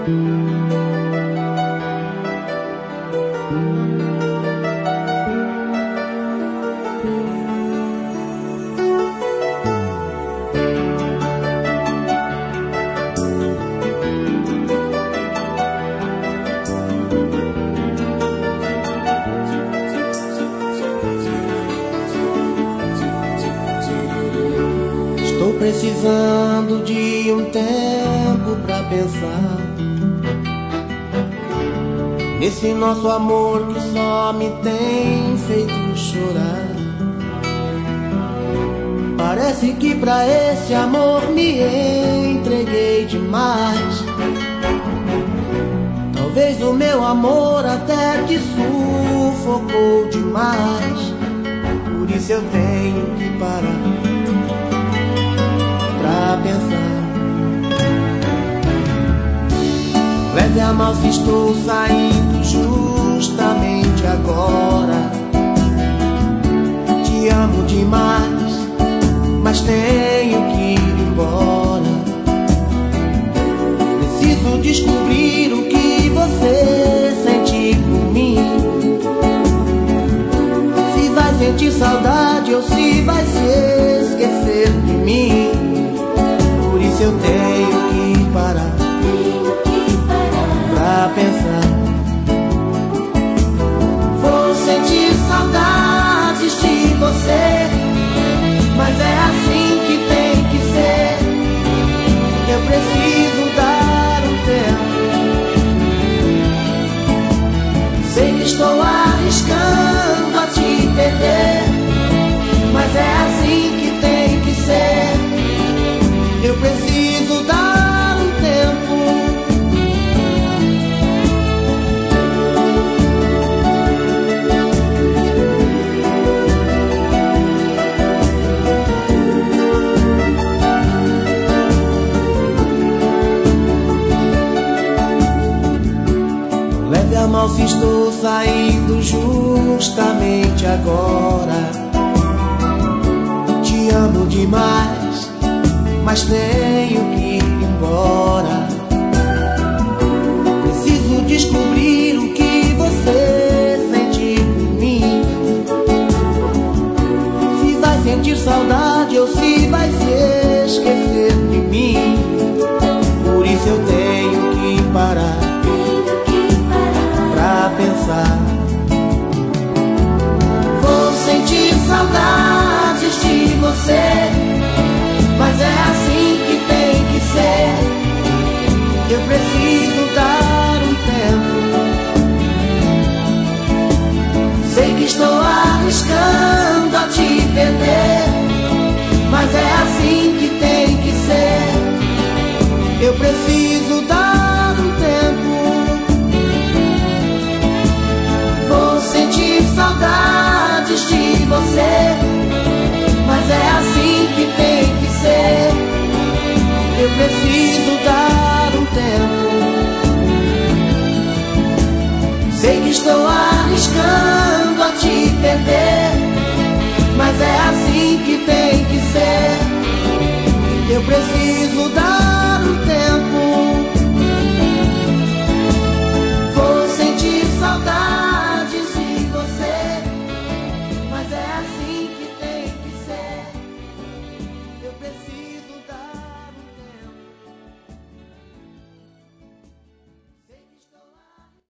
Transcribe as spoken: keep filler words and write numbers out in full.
Estou precisando de um tempo pra pensar nesse nosso amor que só me tem feito chorar. Parece que pra esse amor me entreguei demais. Talvez o meu amor até te sufocou demais. Por isso eu tenho que parar pra pensar. Leve a mal se estou saindo justamente agora. Te amo demais, mas tenho que ir embora. Preciso descobrir o que você sente por mim. Se vai sentir saudade ou se vai se esquecer de mim. Por isso eu tenho que parar pra pensar. Vou sentir saudades de você, mas é assim que tem que ser. Eu preciso dar um tempo. Sei que estou arriscando a te perder, mas é assim que tem que ser. Eu preciso dar um tempo. Não leve a mal se estou saindo justamente agora. Te amo demais, mas tenho que ir embora. Preciso descobrir o que você sente por mim. Se vai sentir saudade ou se vai se esquecer de mim. Por isso eu tenho que parar pra pensar. Vou sentir saudades de você, mas é assim que tem que ser. Eu preciso dar um tempo. Sei que estou arriscando a te perder, mas é assim que tem que ser. Eu preciso dar um tempo. Vou sentir saudades de você, mas é assim que tem que ser. Eu preciso dar um tempo. Sei que estou arriscando a te perder, mas é assim que tem que ser.